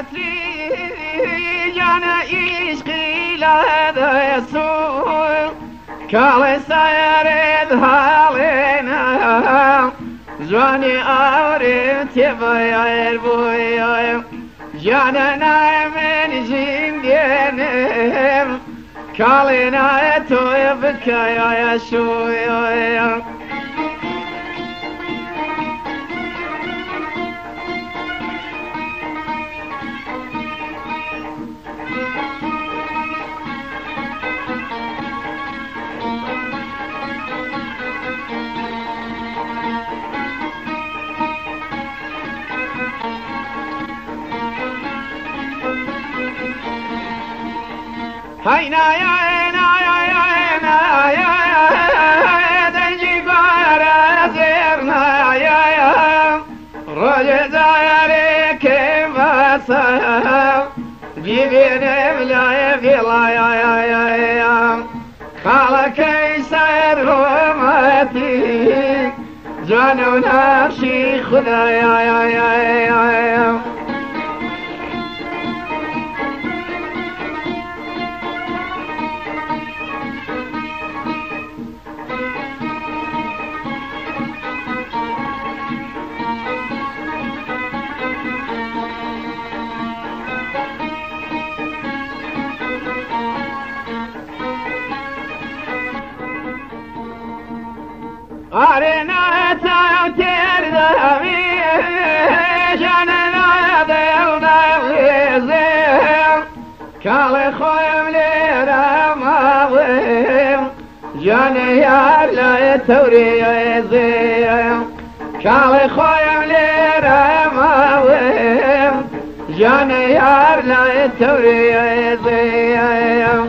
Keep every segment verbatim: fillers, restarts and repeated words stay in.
وفلی جان عشقی لده سو کال سرد حالنا جوانی آورم تبایر بویم جاننا من جندینم کالنا توی بکای شویم Hay na ya na ya ya na ya dengi bara zerna ya ya roje zare ke vasa bibine vla vila ya ya ya ya khala kaysar romati janu nafshi khuda ya ya ya ya Arena tavtir davi janna delna vizem kal khoyim le ramavim jan yar la tawriyezem kal khoyim le ramavim jan yar la tawriyezem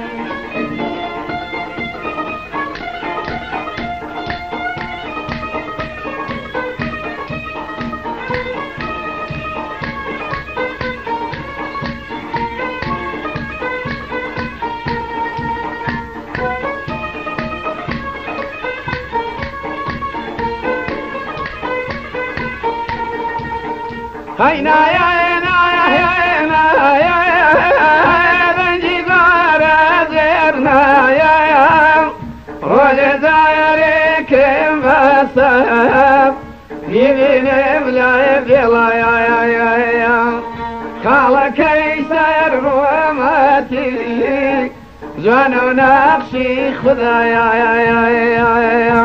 Hay na ya na ya na ya dengi bara zerna ya ya roje zare kim vasa bibine vla vila ya ya ya ya khala kaysar romati janu naqshi khuda ya ya ya ya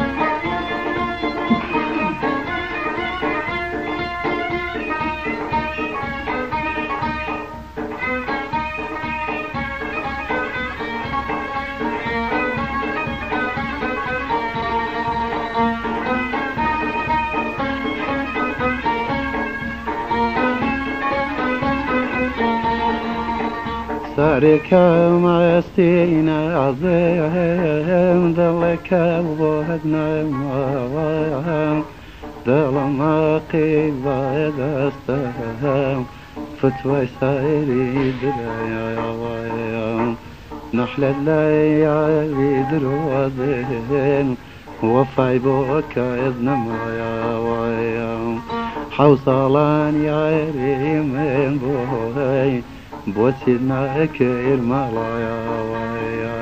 سارك مستينا عظيم ذلك وهدنا موام ظلما قيبا دستهم فتوى سائري درايا ويام نحل الليالي دروازين وفاي بوك إذن مايا ويام حوصلان يا ريمين بوهي بوسيدنا كير مالايا ويا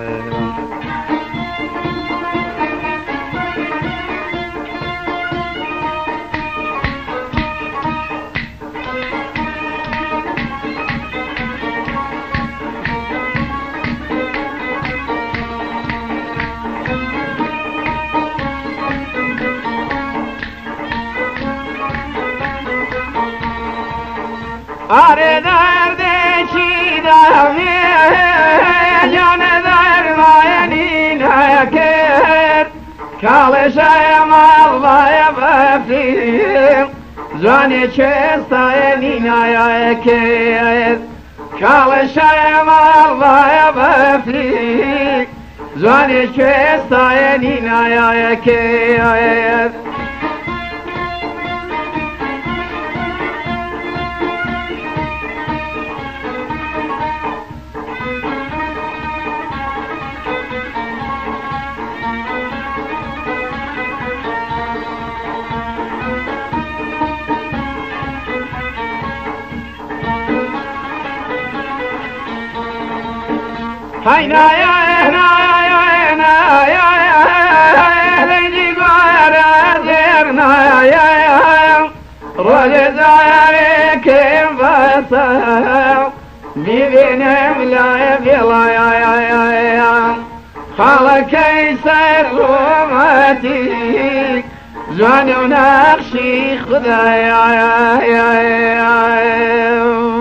Are derde çiğdemi Canı dermayeni neker Kalışayım alvaya beflim Zani çestayeni neker Kalışayım alvaya beflim Zani çestayeni neker هينا يا هنا يا هنا يا ليدي قارا زرنا يا رجل عليك فتاة ببنم لا يبلا يا يا يا يا خالك يسر روماتي زوان ونقشي خدا يا يا يا